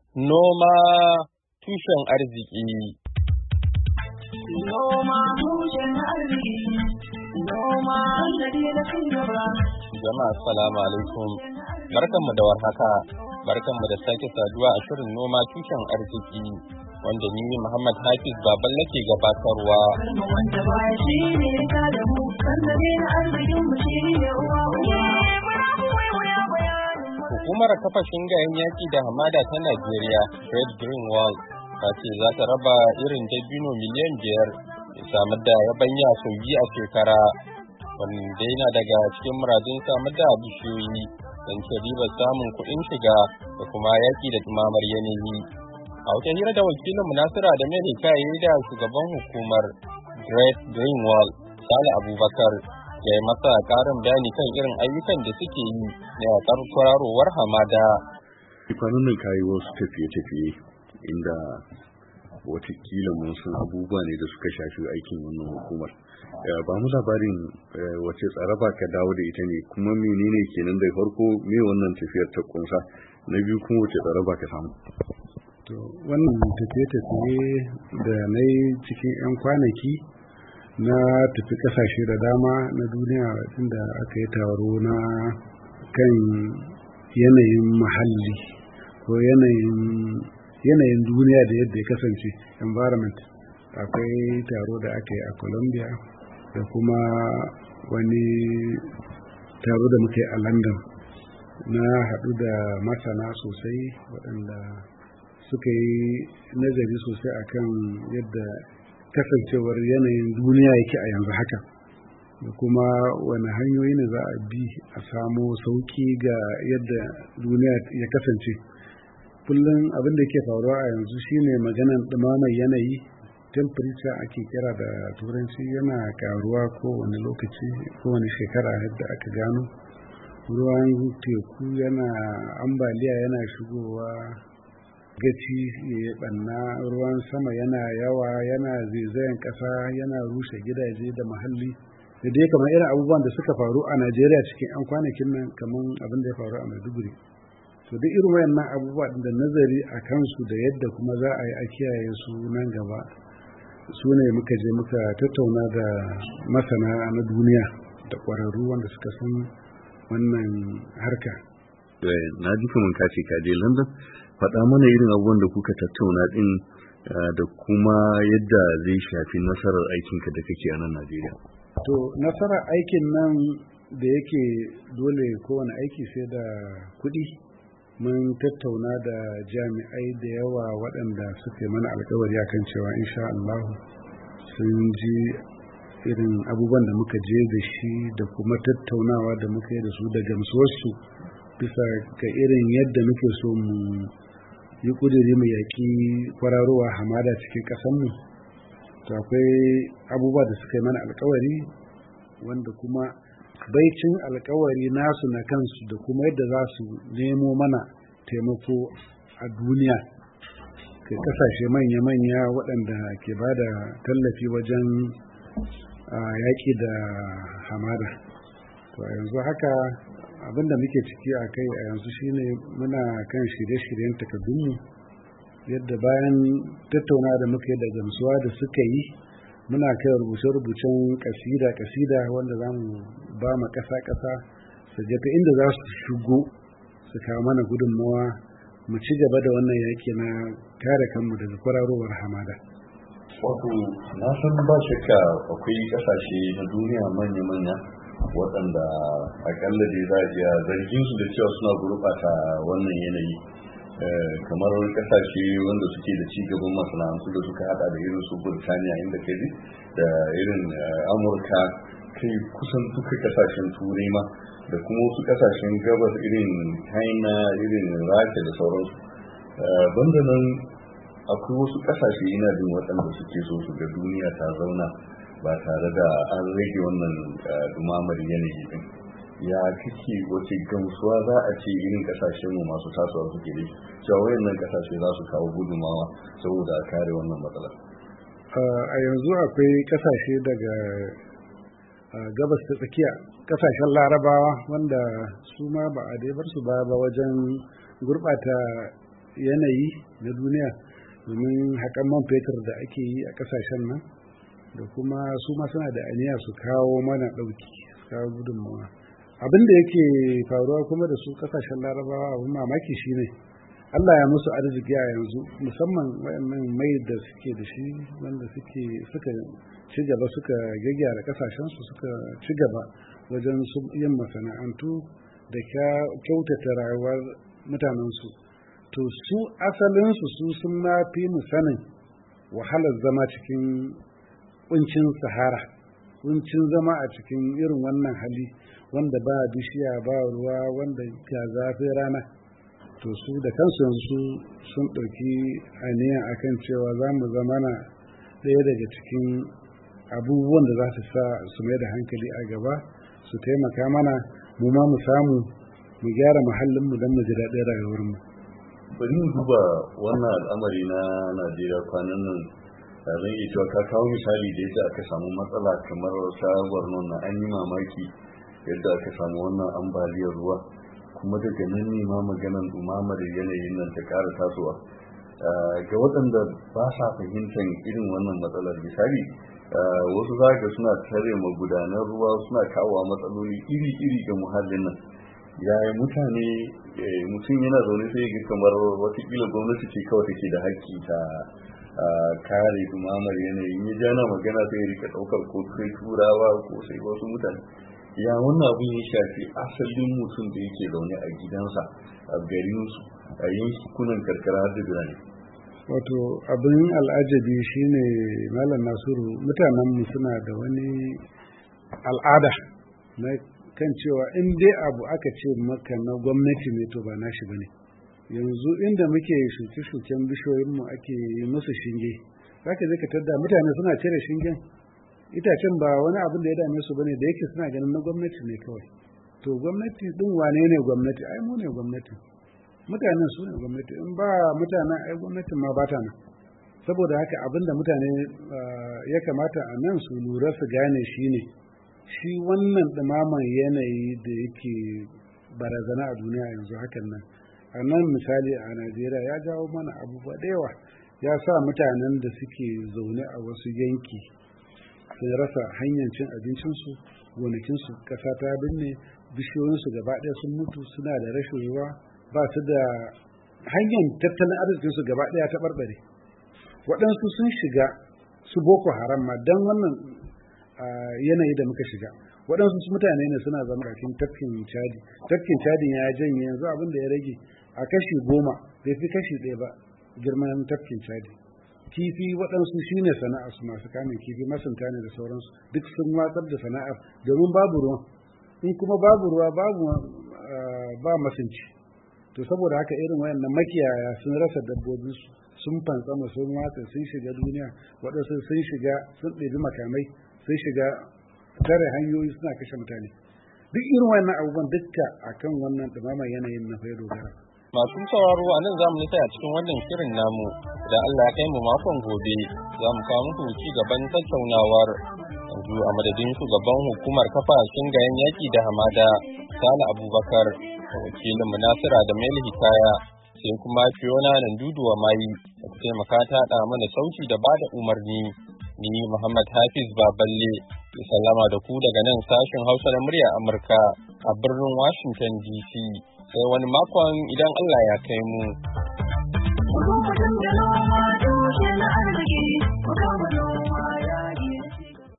Noma tushen arziki. Noma tushen arziki. Noma sannadi da cigaba. Jama'a assalamu alaikum. Barkanmu da warhaka. Barkanmu da sake saduwa a shirin noma tushen arziki wanda ni Muhammad Hafiz Baballe ke gabatarwa. Wanda ba shi ne ta da mu sannadi da arzikin mu shi ne uwa uwa. Hukumar kafa shingayen yaƙi da hamada ta Najeriya, Great Green Wall, ta ce za ta raba irin dabino miliyan 5 ya samar da yabanya sau biyu a shekara. Wanda yana daga cikin muradun samar da bishiyoyi don ce ribar samun kuɗin shiga da kuma yaƙi da ɗumamar yanayi. A wata hira da wakilin Nasiru da Amerika ya yi da shugaban hukumar Great Green Wall, Sale Abubakar, ya yi masa ƙarin bayani kan irin ayyukan da suke yi na yaƙar kwararowar hamada. Kwanan nan kayi wasu tafiye-tafiye inda watakila mun san abubuwa ne da suka shafi aikin wannan hukumar. Ba mu labarin wace tsaraba ka dawo da ita ne, kuma menene kenan da farko me wannan tafiyar ta kunsa, na biyu kuma wace tsaraba ka samu? To wannan tafiye-tafiye da na yi cikin 'yan kwanaki na tafi kasashe da dama na duniya inda aka yi taro na kan yanayin muhalli ko yanayin duniya da yadda ya kasance environment. Akwai taro da aka yi a Colombia da kuma wani taro da muka yi a London. Na haɗu da masana sosai waɗanda suka yi nazari sosai akan yadda kasancewar yanayin duniya yake a yanzu haka, da kuma wani hanyoyi ne za a bi a samo sauki ga yadda duniya ya kasance. Kullum abin da ke faruwa a yanzu shine maganan ɗumamar yanayi, temperature ake kira da turanci, yana karuwa kowane lokaci, kowane shekara yadda aka gano. Ruwan teku yana ambaliya, yana shigowa gaci ya ɓanna, ruwan sama yana yawa, yana zaizayen ƙasa, yana rushe gidaje da muhalli da dai kamar irin abubuwan da suka faru a Najeriya cikin 'yan kwanakin nan, kamar abin da ya faru a Maiduguri. To duk irin wayannan abubuwa da nazari a kansu da yadda kuma za a yi a kiyaye su nan gaba, su ne muka je muka tattauna da masana na duniya da ƙwararru wanda suka san wannan harka. Na ji kamar ka ce ka je London. Faɗa mana irin abubuwan da kuka tattauna ɗin da kuma yadda zai shafi nasarar aikinka da kake a nan Najeriya. To nasarar aikin nan da yake dole kowane aiki sai da kuɗi, mun tattauna da jami'ai da yawa waɗanda suka yi mana alkawari akan cewa insha Allah sun ji irin abubuwan da muka je da shi da kuma tattaunawa da muka yi da su da gamsuwarsu bisa ga irin yadda muke so mu yi ƙudiri mu yaƙi kwararowa hamada cikin ƙasanmu. To akwai abubuwa da suka yi mana alkawari wanda kuma baicin alkawari nasu na kansu da kuma yadda za su nemo mana taimako a duniya kai ƙasashe manya-manya waɗanda ke ba da tallafi wajen yaƙi da hamada. To a yanzu haka abinda muke ciki a kai a yanzu shine muna kan shirye-shiryen takardunmu, yadda bayan tattauna da muka yi da gamsuwa da suka yi, muna kai rubuce-rubucen kasida wanda za mu ba ma ƙasa-ƙasa su je ta inda za su shigo su kawo mana gudunmawa mu ci gaba da wannan yaƙi na kare kanmu daga kwararowar hamada. Wato na san ba shakka akwai ƙasashe na duniya manya-manya waɗanda akalla dai za a iya zargin su da cewa suna gurɓata wannan yanayi, kamar ƙasashe wanda suke da ci gaban masana'antu da suka hada da irin su Burtaniya inda kai da irin Amurka, kai kusan duka ƙasashen Turai ma, da kuma wasu ƙasashen gabas irin China, irin Rasha da sauransu. Banda nan akwai wasu ƙasashe yana jin waɗanda suke so su ga duniya ta zauna ba tare da an rage wannan dumamar yanayi din. Ya kake wace gamsuwa za a ce irin kasashen mu masu tasowa suke da cewa wayannan kasashe za su kawo gudumawa saboda a kare wannan matsalar? A yanzu akwai kasashe daga gabas ta tsakiya, kasashen larabawa wanda su ma ba a dai bar su ba wajen gurɓata yanayi na duniya domin haƙan man fetur da ake yi a ƙasashen nan da kuma su ma suna da aniya su kawo mana ɗauki su kawo gudunmawa. Abin da yake faruwa kuma da su ƙasashen larabawa abin mamaki shine Allah ya musu arziki a yanzu musamman wayannan mai da suke da shi wanda suka ci gaba suka gyaggyara ƙasashensu suka ci gaba wajen yin masana'antu da kyautata rayuwar mutanensu. To su asalinsu su sun ma fi mu sanin wahalar zama cikin kuncin sahara, kuncin zama a cikin irin wannan hali wanda ba bishiya ba ruwa wanda ga zafin rana. To su da kansu yanzu sun ɗauki aniyan akan cewa za mu zama na ɗaya daga cikin abubuwan da za su sa su mai da hankali a gaba su taimaka mana mu ma mu samu mu gyara muhallinmu don mu ji daɗin rayuwarmu. Bari mu duba wannan al'amari na Najeriya kwanan nan zan iya cewa ka kawo misali da yadda aka samu matsala kamar shawar nan an yi mamaki yadda aka samu wannan ambaliyar ruwa kuma daga nan ne ma maganan dumamar yanayin nan ta ƙara tasowa ga waɗanda ba sa fahimtar irin wannan matsalar misali wasu za ga suna tare magudanar ruwa suna kawo matsaloli iri-iri ga muhallin nan yaya mutane mutum yana zaune sai ga kamar watakila gwamnati ce kawai take da haƙƙi ta kare dumamar yanayi ya jana magana sai rika ɗaukar ko sai turawa ko sai wasu mutane ya wannan abin ya shafi asalin mutum da yake zaune a gidansa a garinsu a yankunan karkara da birane. Wato abin al'ajabi shine Malam Nasiru mutanenmu suna da wani al'ada na kan cewa in dai abu aka ce maka na gwamnati ne to ba nashi bane. Yanzu inda muke shuke-shuken bishiyoyinmu ake musu shinge zaka je ka tada mutane suna cire shingen itacen ba wani abin da ya dame su bane da yake suna ganin na gwamnati ne kawai. To gwamnati din wane ne gwamnati? Ai mu ne gwamnati. Mutanen su ne gwamnati, in ba mutanen ai gwamnatin ma ba ta nan. Saboda haka abin da mutane ya kamata a nan su lura su gane shine shi wannan dumaman yanayi da yake barazana a duniya yanzu hakan nan. A nan misali a Najeriya ya jawo mana abubuwa da yawa, ya sa mutanen da suke zaune a wasu yanki sun rasa hanyar cin abincinsu, gonakinsu ƙasa ta binne, bishiyoyinsu gaba ɗaya sun mutu, suna da rashin ruwa, ba su da hanyar tattalin arzikinsu gaba ɗaya ta ɓarɓare. Waɗansu sun shiga su Boko Haram ma don wannan yanayi da muka shiga. Waɗansu mutane ne suna zama bakin tafkin Chadi. Tafkin Chadi ya janye yanzu abin da ya rage a kashi 10 bai fi kashi 1 ba girman tafkin Chadi. Kifi waɗansu shine sana'ar su masu kamun kifi masunta ne da sauransu duk sun watsar da sana'ar domin babu ruwa. In kuma babu ruwa ba masunci. To saboda haka irin wayannan makiyaya sun rasa dabbobinsu sun fantsama sun watsa sun shiga duniya waɗansu sun shiga sun ɗebi makamai sun shiga tare hanyoyi suna kashe mutane duk irin wannan abubuwan dukka akan wannan dumamar yanayin na fai dogara. Masu sauraro a nan zamu nisa a cikin wannan shirin namu idan Allah ya kai mu makon gobe za mu kawo muku ci gaban tattaunawar yanzu a madadin shugaban hukumar kafa shingayen yaki da hamada Sani Abubakar da wakilin Munasira da Mail Hikaya sai kuma Fiona Nanduduwa Mai da ta taimaka ta haɗa mana sauti da bada umarni. Ni Muhammad Hafiz Baballe ya sallama da ku daga nan sashen Hausa na murya Amurka a birnin Washington DC sai wani makon idan Allah ya kai mu.